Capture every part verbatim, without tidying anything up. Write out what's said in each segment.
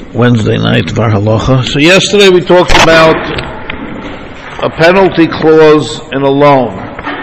Wednesday night, Var Halacha. So yesterday we talked about a penalty clause in a loan.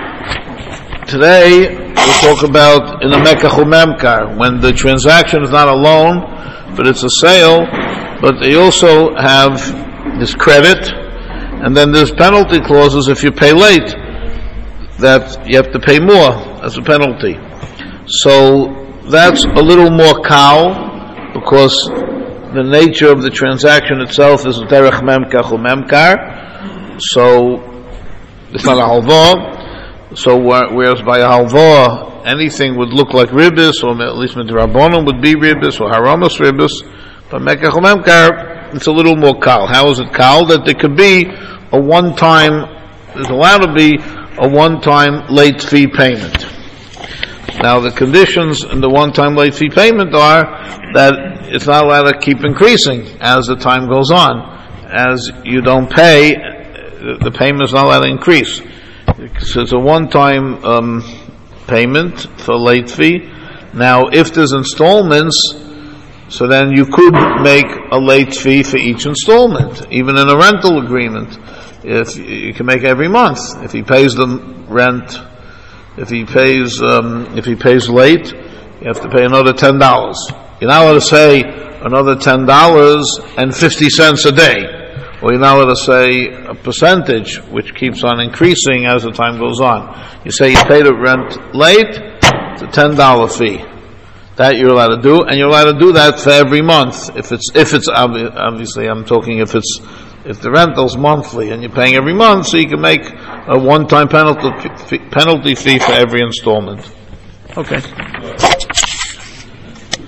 Today we'll talk about in a Mekach u'Memkar, when the transaction is not a loan, but it's a sale, but they also have this credit, and then there's penalty clauses if you pay late, that you have to pay more as a penalty. So that's a little more cow, because the nature of the transaction itself is derech memkach u'memkar, so it's not a halva. So whereas by a halva anything would look like ribis, or at least midrabanan would be ribis, or haramas ribis, but mekach u'memkar it's a little more kal. How is it kal? That there could be a one-time, there's allowed to be a one-time late fee payment. Now the conditions in the one-time late fee payment are that it's not allowed to keep increasing as the time goes on. As you don't pay, the payment is not allowed to increase. So it's a one-time um, payment for late fee. Now if there's installments, so then you could make a late fee for each installment, even in a rental agreement. If you can make every month. If he pays the rent, if he pays um, if he pays late, you have to pay another ten dollars. You're not allowed to say another ten dollars and fifty cents a day, or you're not allowed to say a percentage which keeps on increasing as the time goes on. You say you paid the rent late, it's a ten dollar fee. That you're allowed to do, and you're allowed to do that for every month. If it's if it's obviously I'm talking if it's if the rental's monthly and you're paying every month, so you can make a one-time penalty penalty fee for every installment. Okay.